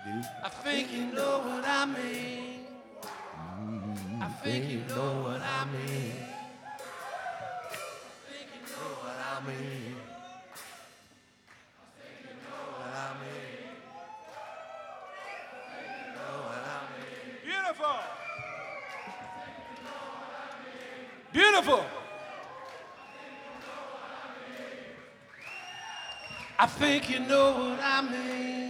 I think you know what I mean. I think you know what I mean. I think you know what I mean. What I mean. Know what I mean. Beautiful. Beautiful. I think you know what I mean.